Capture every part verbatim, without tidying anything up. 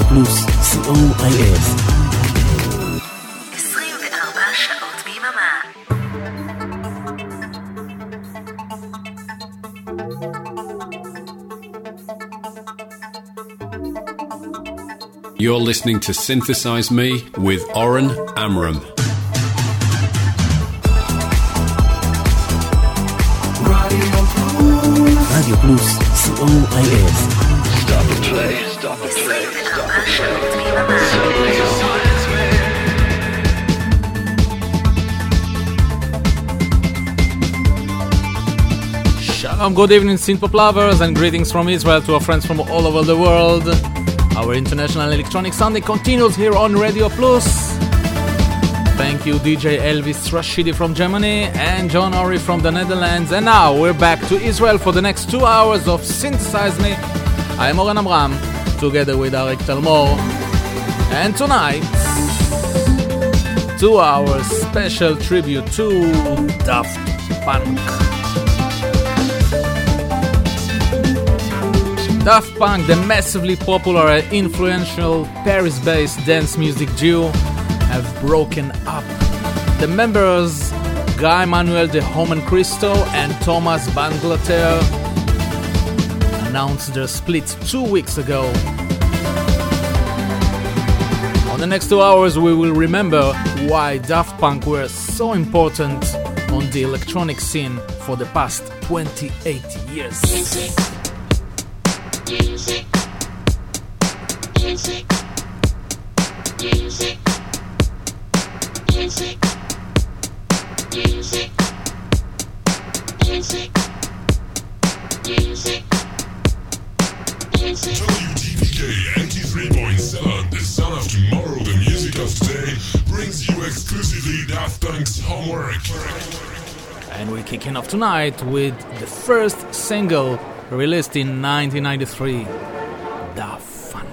פלוס, סי או איי אס. עשרים וארבע שעות ביממה. You're listening to Synthesize Me with Oren Amram. רדיו פלוס, סי או איי אס. Stop the play, stop the play, stop the play. Synthesize me. Shalom, good evening, synth-pop lovers, and greetings from Israel to our friends from all over the world. Our international electronic Sunday continues here on Radio Plus. Thank you, D J Elvis Rashidi from Germany and John Ori from the Netherlands. And now we're back to Israel for the next two hours of Synthesize Me. I am Oren Amram, together with Arik Talmor. And tonight, two hours special tribute to Daft Punk. Daft Punk, the massively popular and influential Paris-based dance music duo, have broken up. The members, Guy Manuel de Homan Cristo and Thomas Banglater, announced their split two weeks ago. On the next two hours, we will remember why Daft Punk were so important on the electronic scene for the past twenty-eight years. Music. Music, music, music, music, music, music, music, music. W T D K N T three point seven, the son of tomorrow, the music of today, brings you exclusively Daft Punk's homework. And we're kicking off tonight with the first single released in nineteen ninety-three, Da Funk.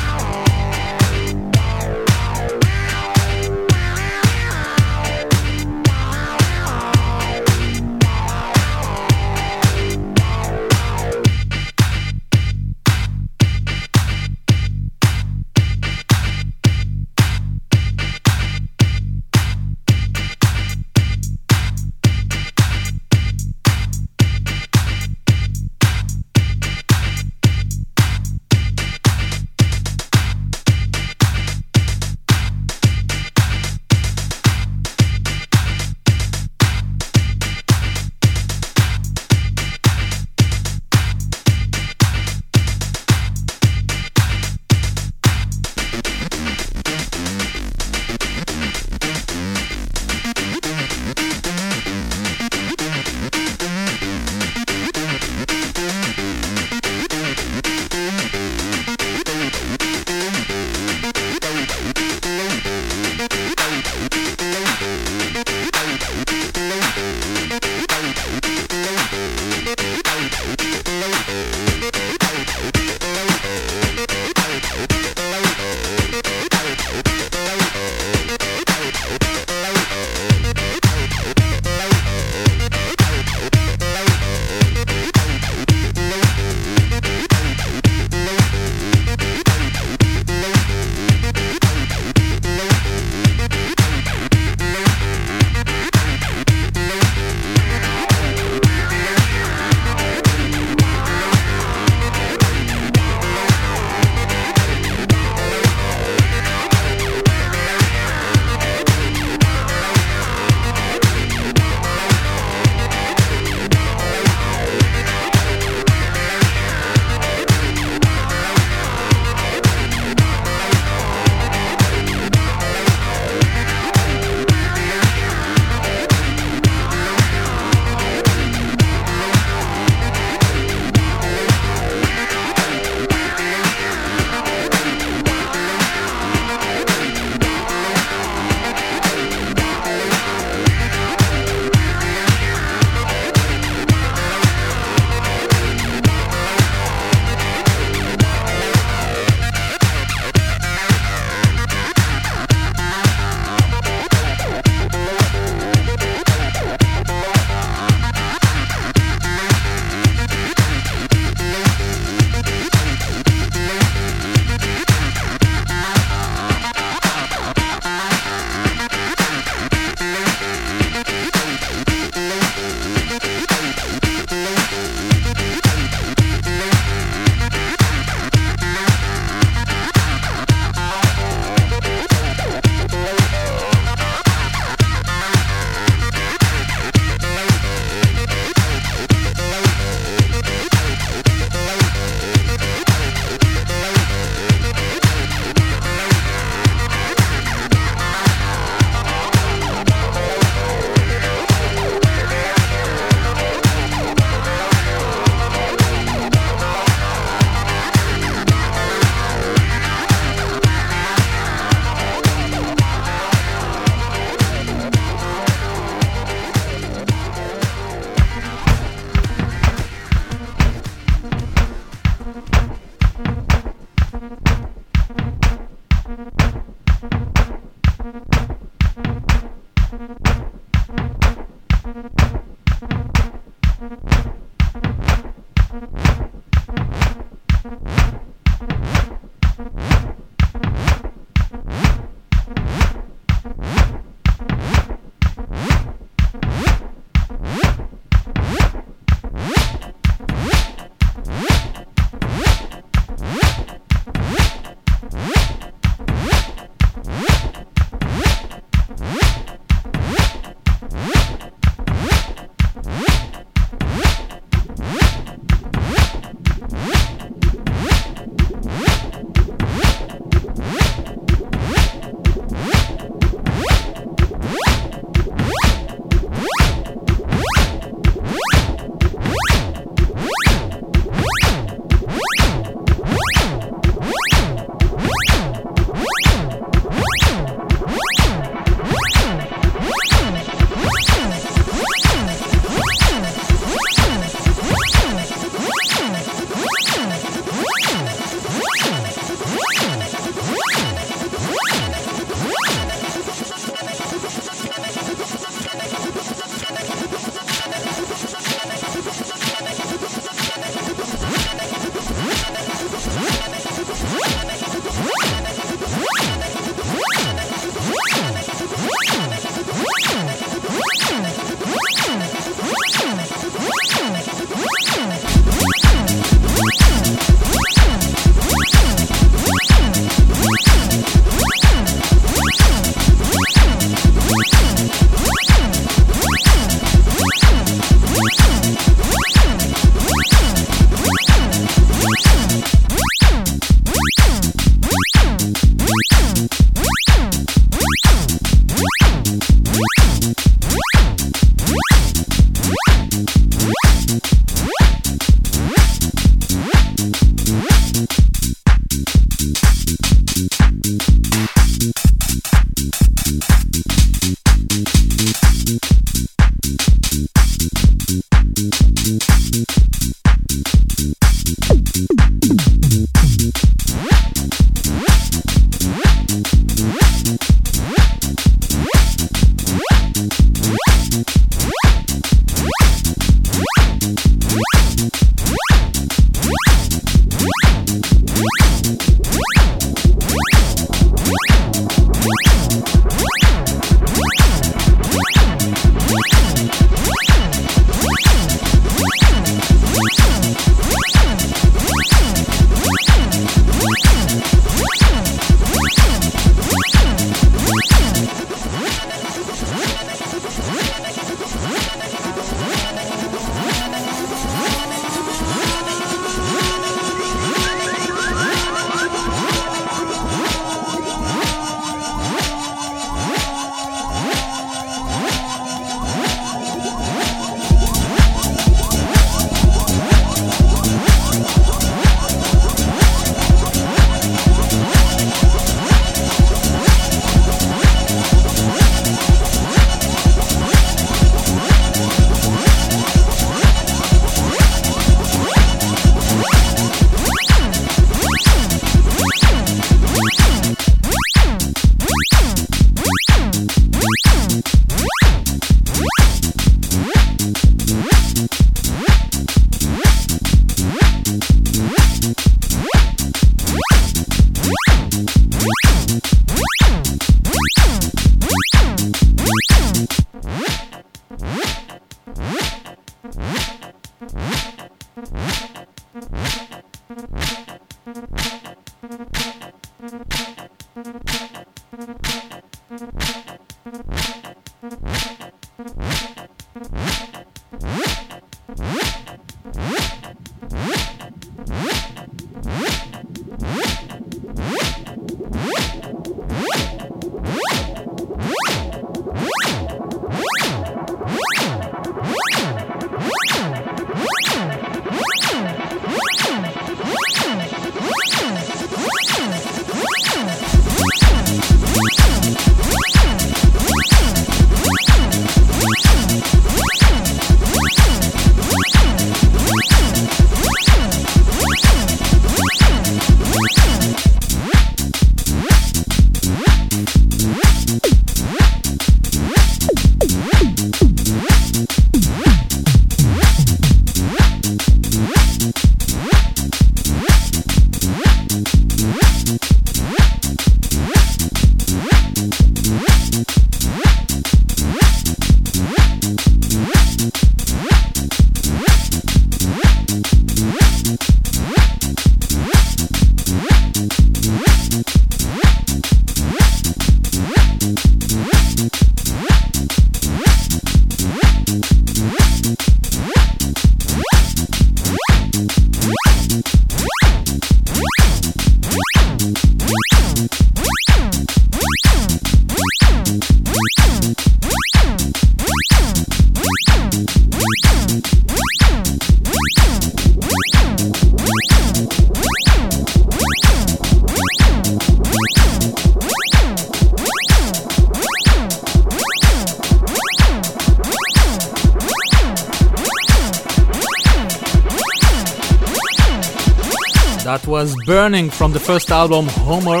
That was Burning from the first album, Homework.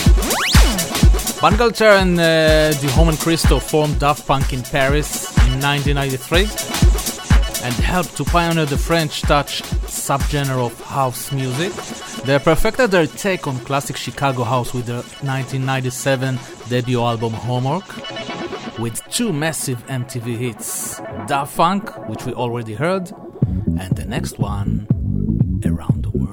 Bangalter and uh, the Homan Christo formed Daft Punk in Paris in nineteen ninety-three and helped to pioneer the French touch subgenre of house music. They perfected their take on classic Chicago house with their nineteen ninety-seven debut album, Homework, with two massive M T V hits, Daft Punk, which we already heard, and the next one, Around the World.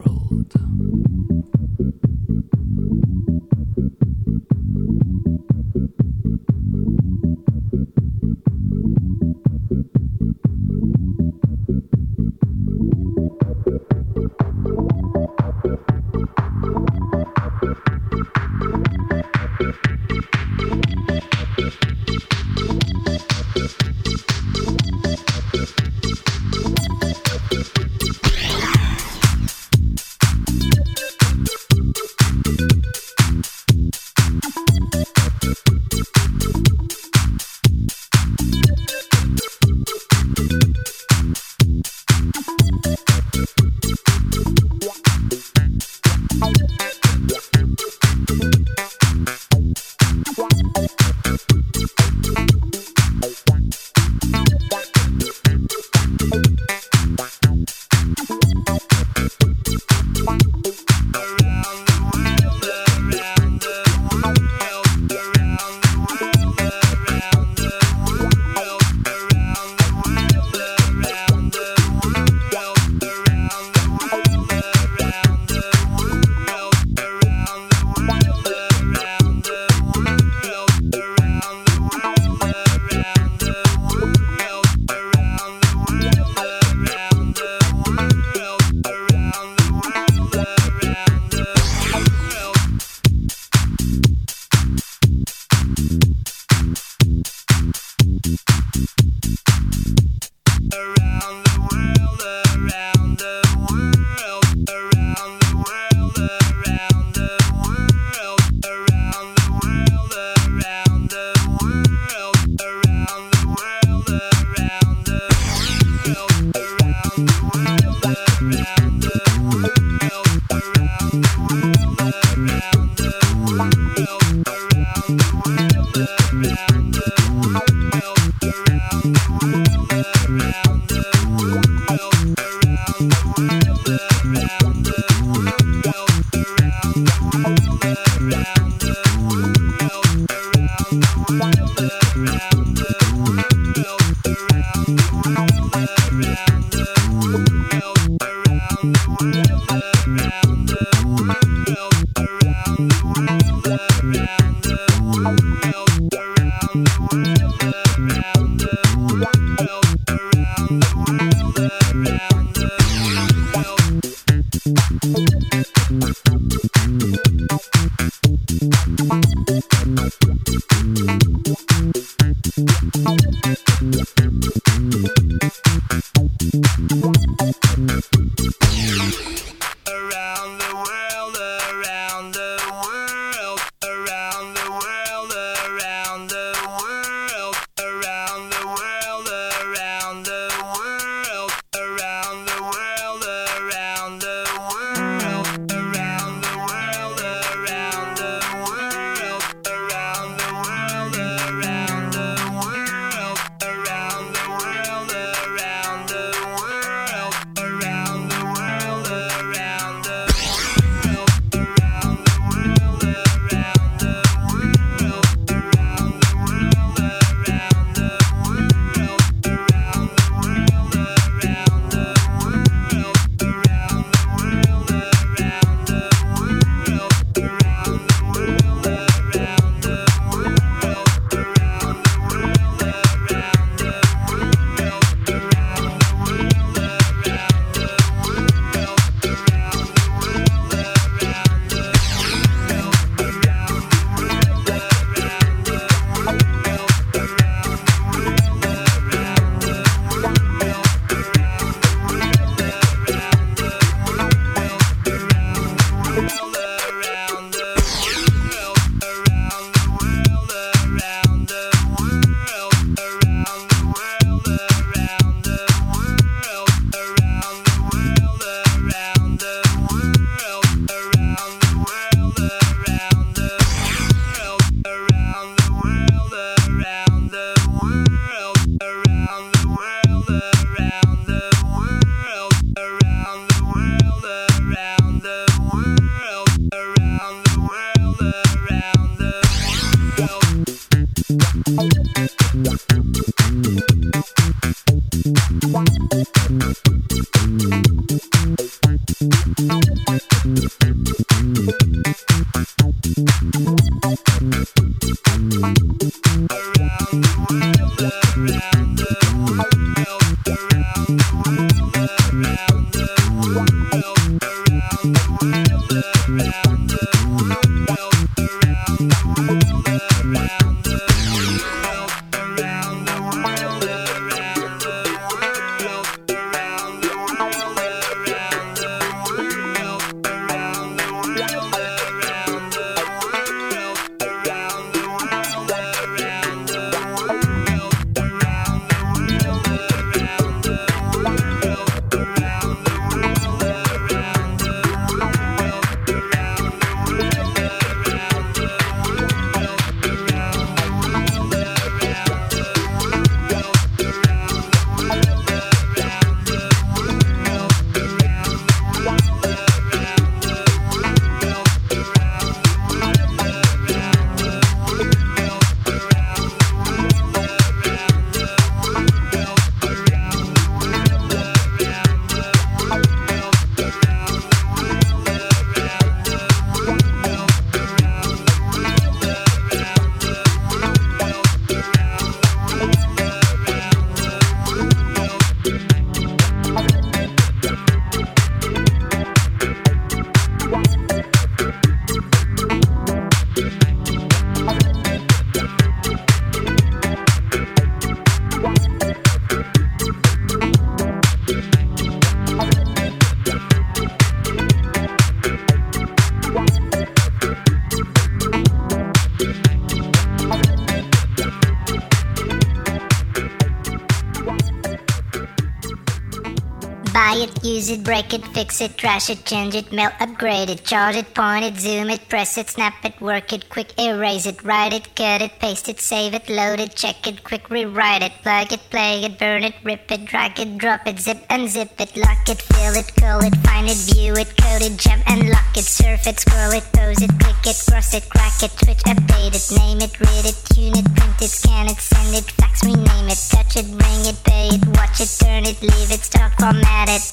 Buy it, use it, break it, fix it, trash it, change it, mail, upgrade it, charge it, point it, zoom it, press it, snap it, work it, quick erase it, write it, cut it, paste it, save it, load it, check it, quick rewrite it, plug it, play it, burn it, rip it, drag it, drop it, zip, unzip it, lock it, fill it, call it, find it, view it, code it, jump and lock it, surf it, scroll it, pose it, click it, cross it, crack it, switch, update it, name it, read it, tune it, print it, scan it, send it, fax, rename it, touch it, bring it, pay it, watch it, turn it, leave it, stock, format it.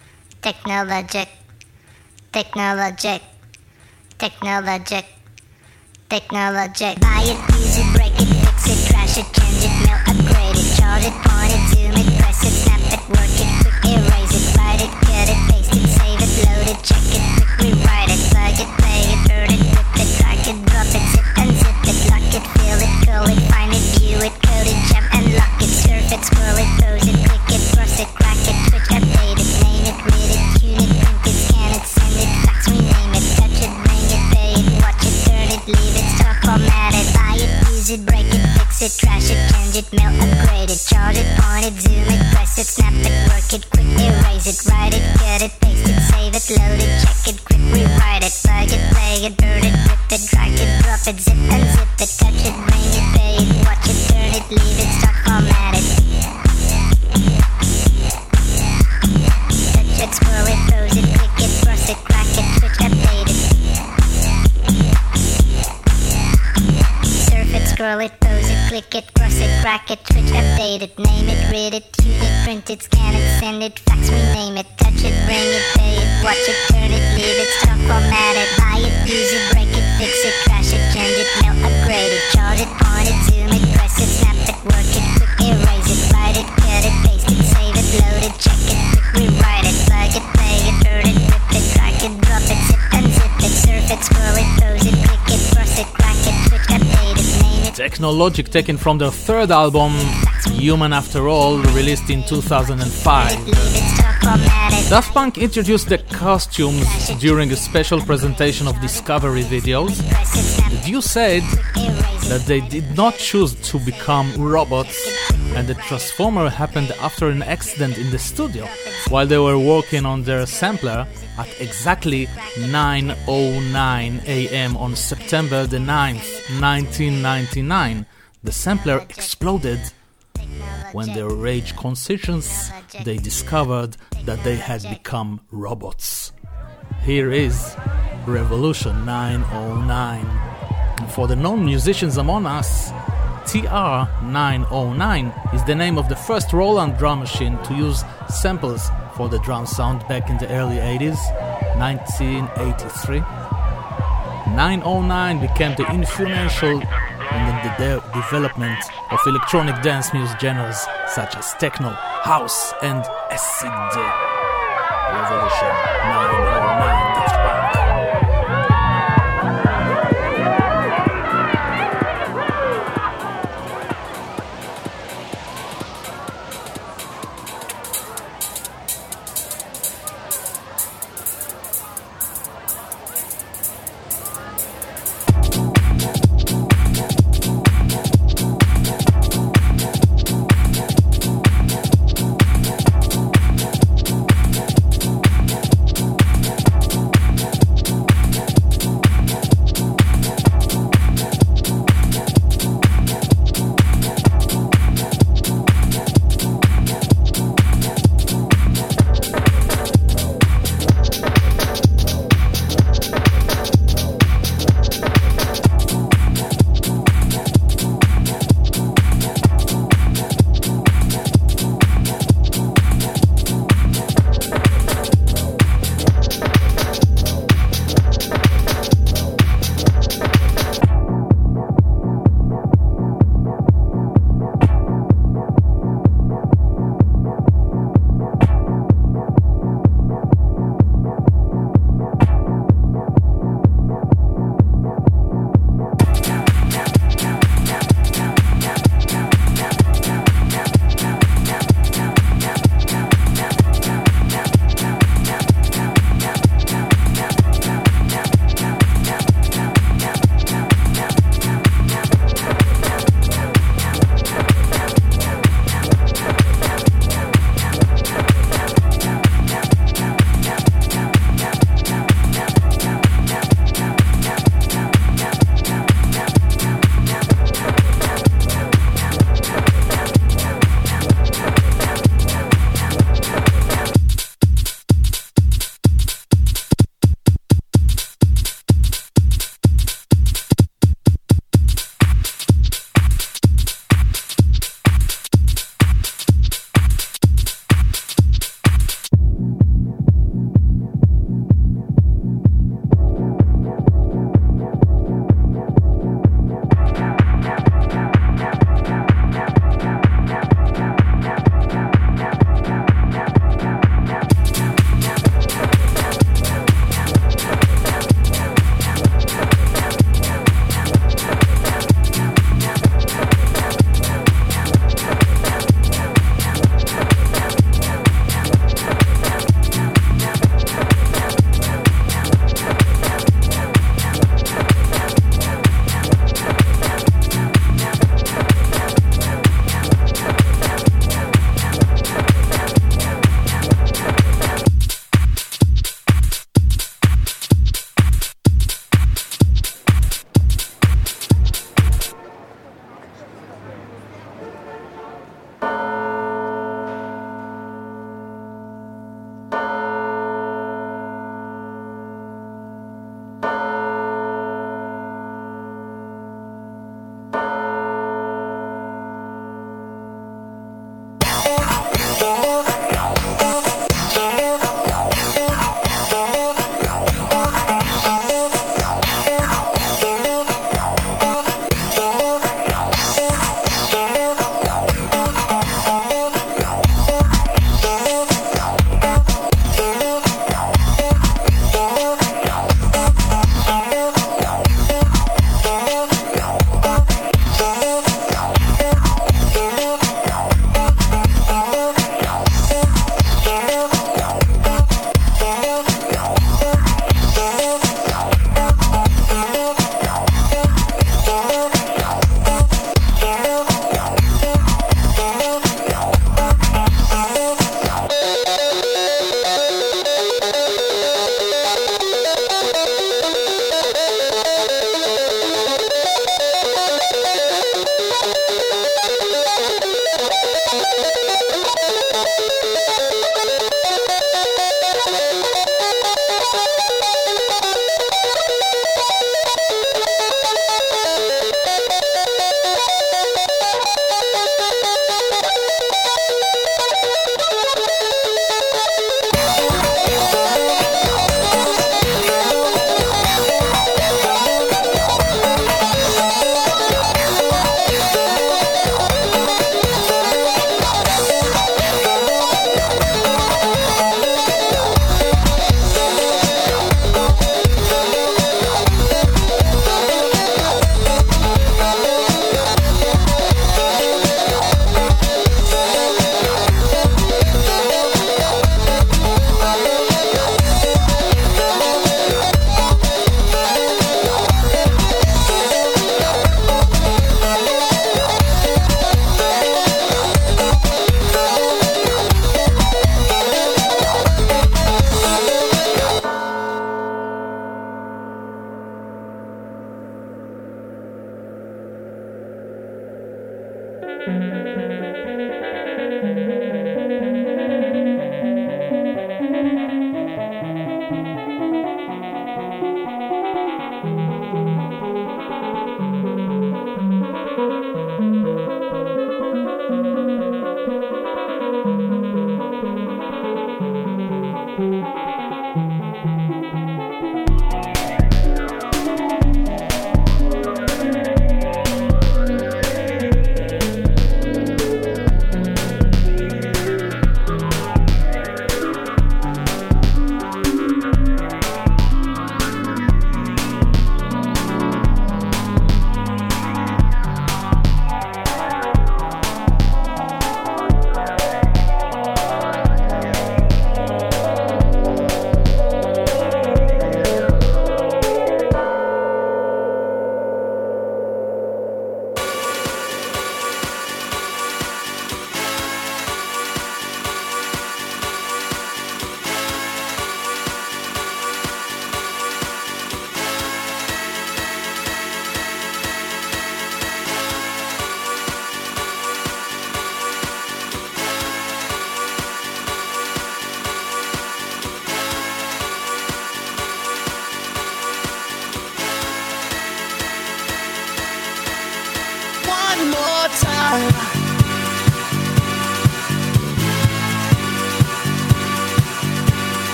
Technologic, technologic, technologic, technologic. Buy it, use it, break it, fix it, trash it, change it, mail, upgrade it, charge it, point it, zoom it, press it, snap it, work it, quick erase it, write it, cut it, paste it, save it, load it, check it, quick rewrite it, plug it, play it, burn it, rip it, drag it, drop it, zip and zip it, lock use it, break it, fix it, trash it, change it, melt, upgrade it, charge it, point it, zoom it, press it, snap it, work it, quick erase it, write it, cut it, paste it, save it, load it, check it, quick rewrite it, plug it, play it, burn it, rip it, drag it, drop it, zip unzip it, touch it, bring it, pay it, watch it, turn it, leave it, start, format it. Touch it, scroll it, close it, click it, cross it, crack it, switch, update it. Surf it, scroll it, pose it, click it, cross it, crack it, switch, update it, name it, read it, tune it, print it, scan it, send it, fax, rename it, touch it, bring it, pay it, watch it, turn it, leave it, stop, format it, buy it, use it, break it, fix it, trash it, change it, melt, upgrade it, charge it, point it, zoom it, press it, snap it, work it, quick erase it, write it, cut it, paste it, save it, load it, check it, quick rewrite it, plug it, play it, burn it, rip it, drag it, drop it, zip unzip it, surf it, scroll it, pose it, click it, cross it, crack it, switch, update it, name it. Technologic, taken from their third album, Human After All, released in two thousand five. Daft Punk introduced the costumes during a special presentation of Discovery videos. The duo said that they did not choose to become robots, and the transformer happened after an accident in the studio while they were working on their sampler at exactly nine oh nine a.m. on September the ninth, nineteen ninety-nine. The sampler exploded. When they reached consciousness, they discovered that they had become robots. Here is Revolution nine oh nine. And for the non-musicians among us, T R nine oh nine is the name of the first Roland drum machine to use samples for the drum sound back in the early eighties, nineteen eighty-three. nine oh nine became the influential in the de- development of electronic dance music genres such as techno, house, and acid. Revolution nine oh nine, Daft Punk.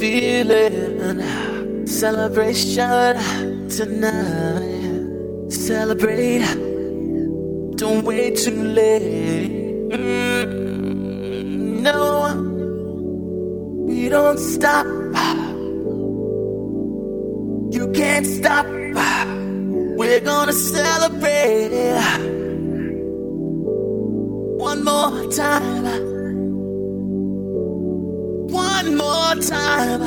feeling. Celebration tonight. Celebrate. Don't wait too late. Mm, no, we don't stop. You can't stop. We're gonna celebrate one more time. One more time.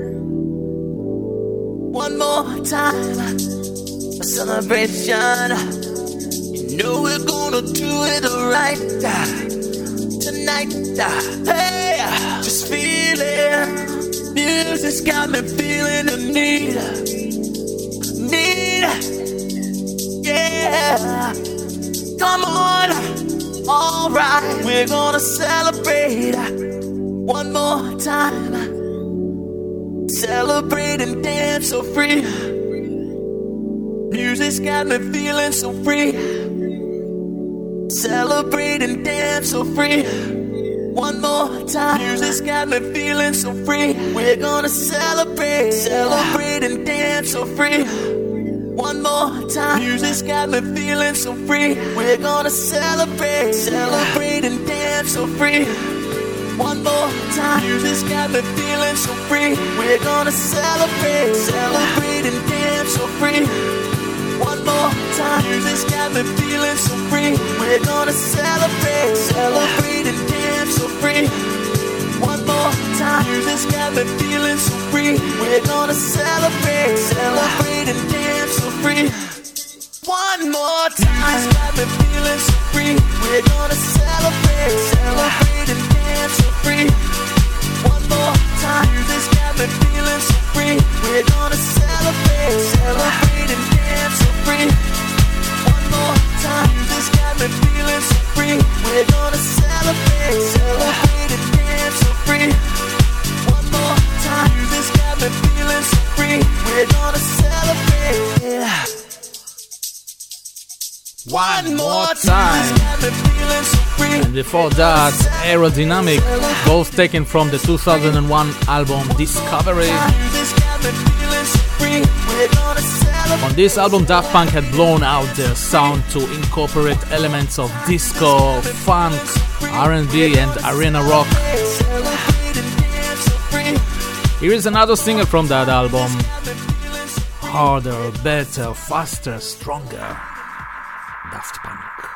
One more time. A celebration. You know we're gonna do it right tonight. Hey, just feel it. Music's got me feeling the need. Need. Yeah. Come on. Alright. We're gonna celebrate one more time. Celebrate and dance so free. Music's got me feeling so free. Celebrate and dance so free. One more time. Music's got me feeling so free. We're gonna celebrate. Celebrate and dance so free. One more time. Music's got me feeling so free. We're gonna celebrate. Celebrate and dance so free. One more time. Music's got me feeling so free. We're gonna celebrate. Celebrate and dance so free. One more time. Music's got me feeling so free. We're gonna celebrate. Celebrate and dance so free. One more time. Music's got me feeling so free. We're gonna celebrate. Celebrate and dance so free. One more time. Music's got me feeling so free. We're gonna celebrate. Celebrate and dance so free. One more time. Music's got me feeling so free. We're gonna celebrate. Celebrate and dance so free. One more time. Music's got me feeling so free. We're gonna celebrate. Celebrate and dance so free. One more time. Music's got me feeling so free. We're gonna celebrate. One more time. And before that, Aerodynamic, both taken from the two thousand one album Discovery. On this album, Daft Punk had blown out their sound to incorporate elements of disco, funk, R and B and arena rock. Here is another single from that album. Harder, better, faster, stronger. Daft Punk.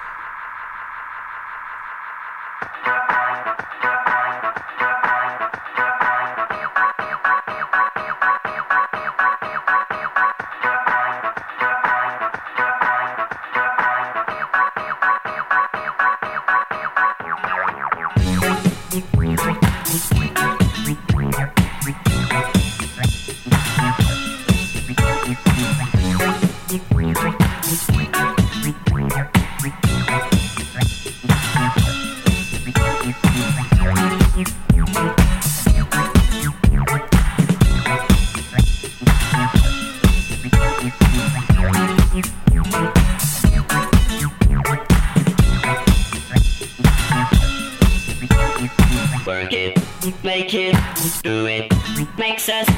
Work it, make it, do it, makes us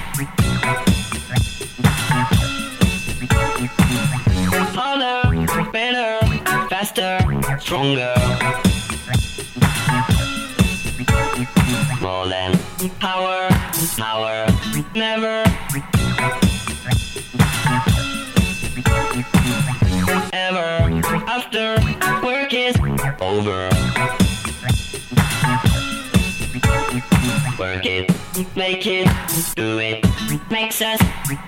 harder, better, faster, stronger. More than power, power, never. Ever after work is over. Work it, make it, do it, makes us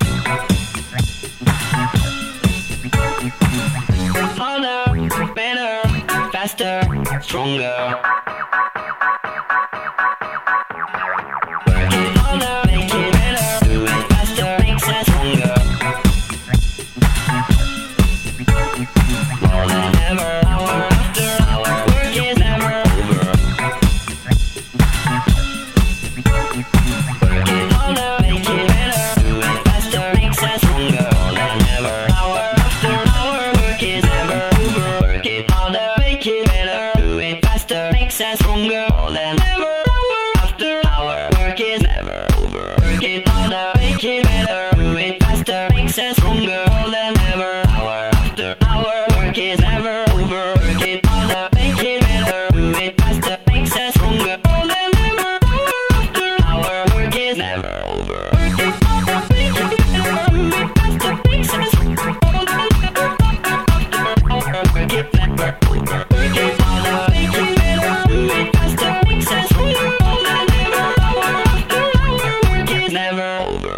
harder, better, faster, stronger. Work it harder, make it better, do it faster, makes us stronger. More than ever, hour after hour, work is never over. Work it harder, make it better, do it faster, makes us stronger. More than ever, hour after hour, work is never over. Work it harder, make it better, do it faster, makes all than ever. Hour after hour, work is never over. Work it harder, make it better. Do it faster, makes us stronger. All than ever. Hour after hour, work is never over. Work it harder, make it better. Do it faster, makes us stronger. All than ever. Hour, work it never over. Work it harder, make it better. Do it faster, makes us stronger. All than ever. Hour after hour, work is never over.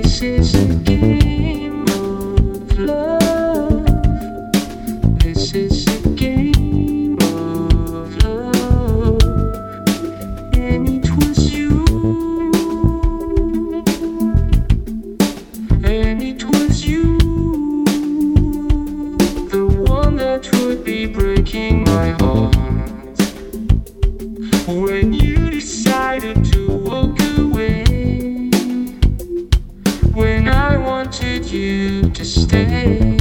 This is a game of love. This is a game of love. And it was you. And it was you. The one that would be breaking my heart. When you decided to walk away. When I wanted you to stay.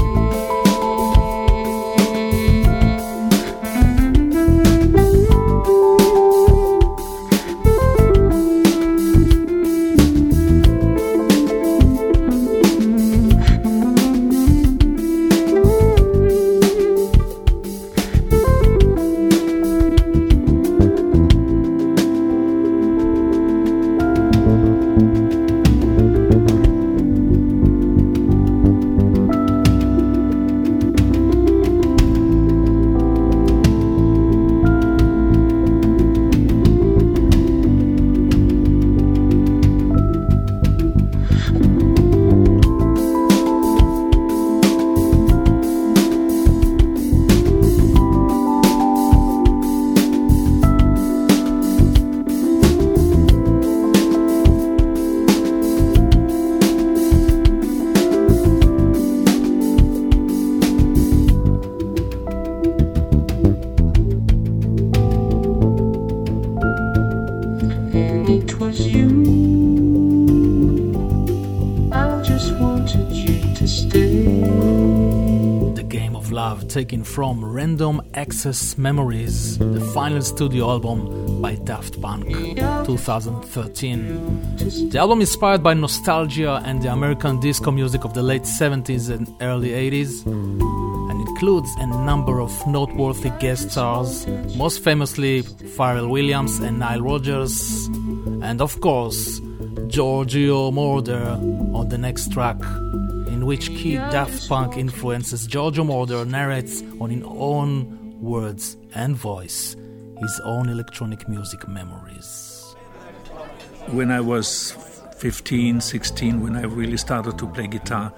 Taken from Random Access Memories, the final studio album by Daft Punk, twenty thirteen. The album is inspired by nostalgia and the American disco music of the late seventies and early eighties, and includes a number of noteworthy guest stars, most famously Pharrell Williams and Nile Rodgers, and of course Giorgio Moroder on the next track, in which key Daft Punk influences Giorgio Moroder narrates on his own words and voice his own electronic music memories. When I was fifteen, sixteen, when I really started to play guitar,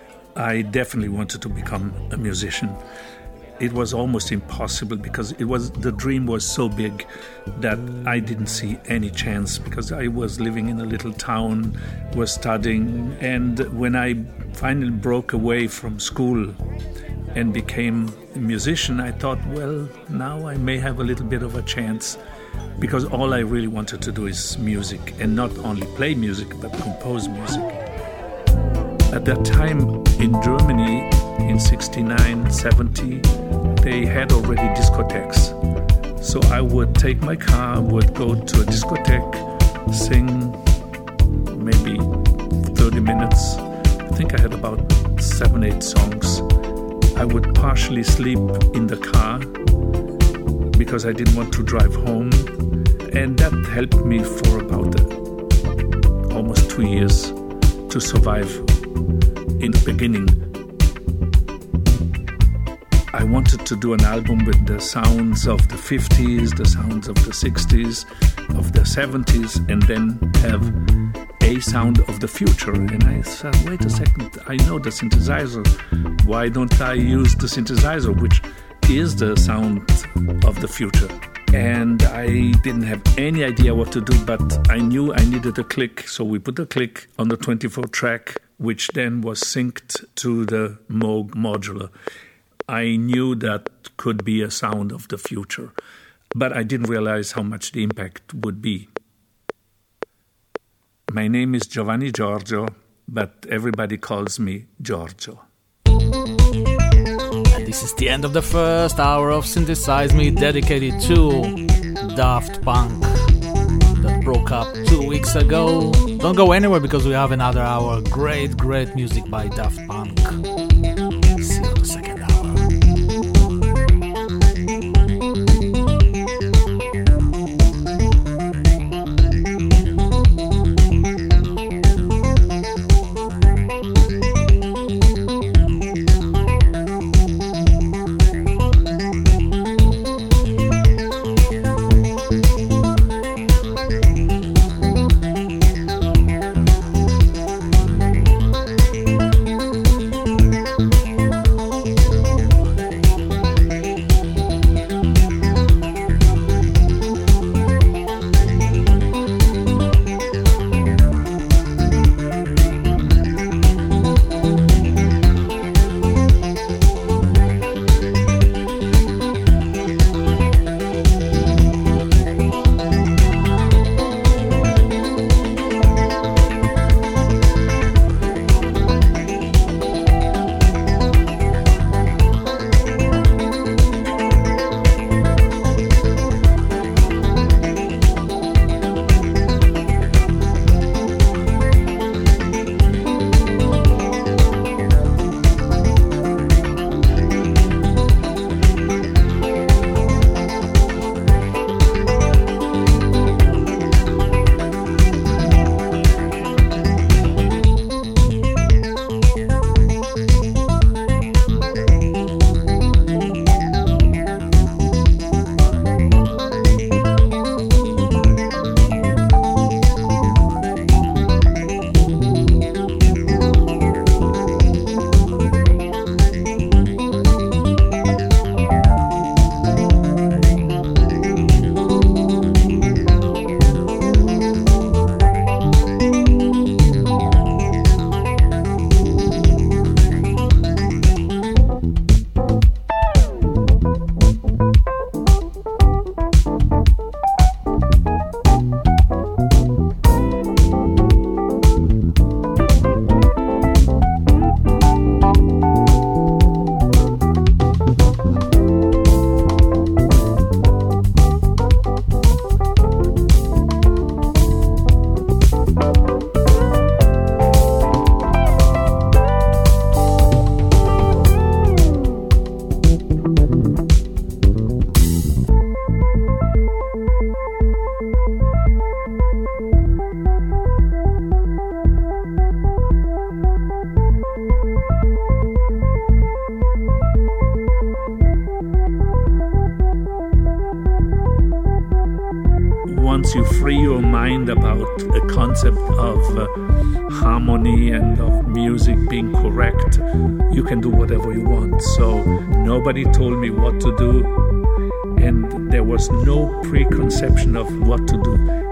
I definitely wanted to become a musician. It was almost impossible because it was the dream was so big that I didn't see any chance, because I was living in a little town, was studying, and when I finally broke away from school and became a musician, I thought, well, now I may have a little bit of a chance, because all I really wanted to do is music, and not only play music but compose music. At that time in Germany, in sixty-nine, seventy, they had already discotheques. So I would take my car, would go to a discotheque, sing maybe thirty minutes. I think I had about seven, eight songs. I would partially sleep in the car because I didn't want to drive home. And that helped me for about uh, almost two years to survive in the beginning. I wanted to do an album with the sounds of the fifties, the sounds of the sixties, of the seventies, and then have a sound of the future. And I said, wait a second, I know the synthesizer. Why don't I use the synthesizer, which is the sound of the future? And I didn't have any idea what to do, but I knew I needed a click. So we put a click on the twenty-four track, which then was synced to the Moog modular. I knew that could be a sound of the future, but I didn't realize how much the impact would be. My name is Giovanni Giorgio, but everybody calls me Giorgio. And this is the end of the first hour of Synthesize Me, dedicated to Daft Punk, that broke up two weeks ago. Don't go anywhere, because we have another hour. Great, great music by Daft Punk. See you in the second hour. once you free your mind about a concept of uh, harmony and of music being correct, you can do whatever you want. So nobody told me what to do, and there was no preconception of what to do.